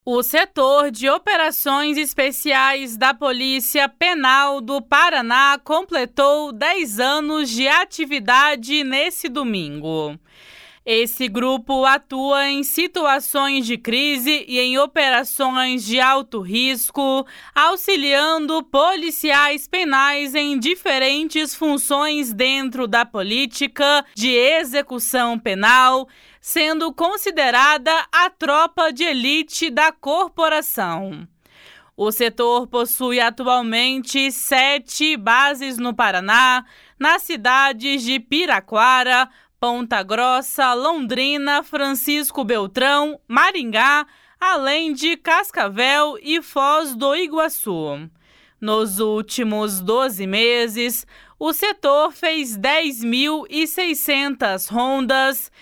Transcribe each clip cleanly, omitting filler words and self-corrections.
O setor de operações especiais da Polícia Penal do Paraná completou 10 anos de atividade nesse domingo. Esse grupo atua em situações de crise e em operações de alto risco, auxiliando policiais penais em diferentes funções dentro da política de execução penal, sendo considerada a tropa de elite da corporação. O setor possui atualmente 7 bases no Paraná, nas cidades de Piraquara, Ponta Grossa, Londrina, Francisco Beltrão, Maringá, além de Cascavel e Foz do Iguaçu. Nos últimos 12 meses, o setor fez 10.600 rondas,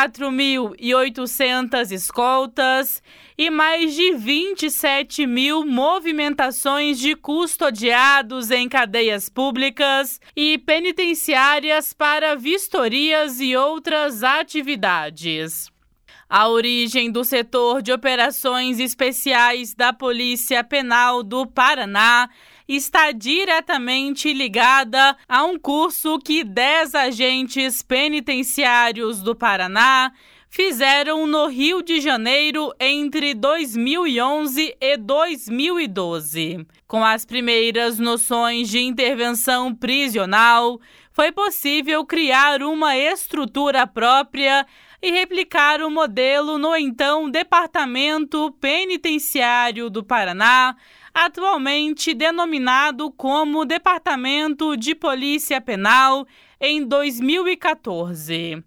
4.800 escoltas e mais de 27.000 movimentações de custodiados em cadeias públicas e penitenciárias para vistorias e outras atividades. A origem do setor de operações especiais da Polícia Penal do Paraná está diretamente ligada a um curso que 10 agentes penitenciários do Paraná fizeram no Rio de Janeiro entre 2011 e 2012. Com as primeiras noções de intervenção prisional, foi possível criar uma estrutura própria e replicar o modelo no então Departamento Penitenciário do Paraná, atualmente denominado como Departamento de Polícia Penal, em 2014.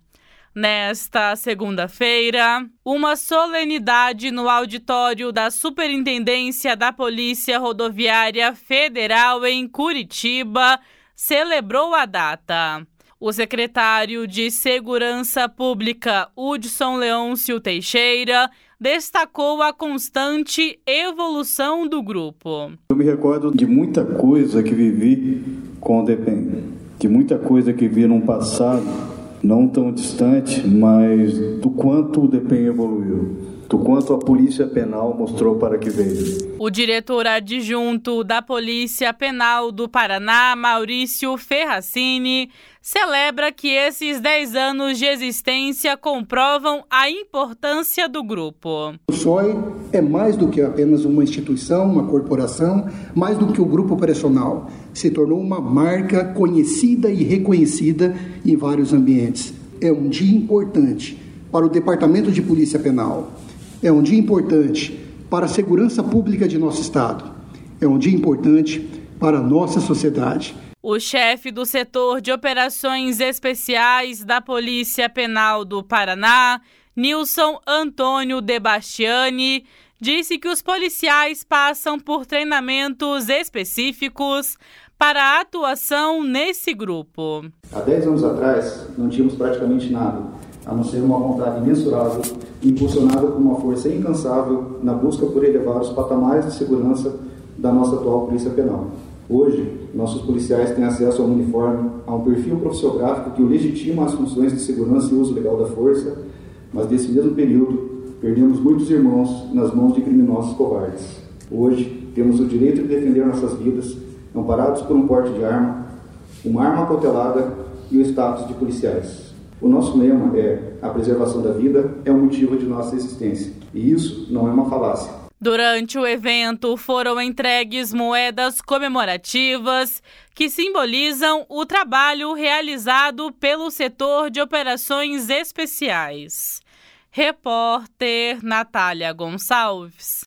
Nesta segunda-feira, uma solenidade no auditório da Superintendência da Polícia Rodoviária Federal em Curitiba celebrou a data. O secretário de Segurança Pública, Hudson Leôncio Teixeira, destacou a constante evolução do grupo. Eu me recordo de muita coisa que vivi com o DEPEN, de muita coisa que vi num passado não tão distante, mas do quanto o DEPEN evoluiu, do quanto a Polícia Penal mostrou para que veio. O diretor adjunto da Polícia Penal do Paraná, Maurício Ferracini, celebra que esses 10 anos de existência comprovam a importância do grupo. O SOI é mais do que apenas uma instituição, uma corporação, mais do que um grupo operacional. Se tornou uma marca conhecida e reconhecida em vários ambientes. É um dia importante para o Departamento de Polícia Penal. É um dia importante para a segurança pública de nosso Estado. É um dia importante para a nossa sociedade. O chefe do setor de operações especiais da Polícia Penal do Paraná, Nilson Antônio De Bastiani, disse que os policiais passam por treinamentos específicos para a atuação nesse grupo. Há 10 anos atrás, não tínhamos praticamente nada, a não ser uma vontade imensurável, impulsionada por uma força incansável na busca por elevar os patamares de segurança da nossa atual Polícia Penal. Hoje, nossos policiais têm acesso ao uniforme, a um perfil profissiográfico que o legitima às funções de segurança e uso legal da força, mas nesse mesmo período, perdemos muitos irmãos nas mãos de criminosos covardes. Hoje, temos o direito de defender nossas vidas, amparados por um porte de arma, uma arma cautelada e o status de policiais. O nosso lema é: a preservação da vida é o motivo de nossa existência. E isso não é uma falácia. Durante o evento foram entregues moedas comemorativas que simbolizam o trabalho realizado pelo setor de operações especiais. Repórter Natália Gonçalves.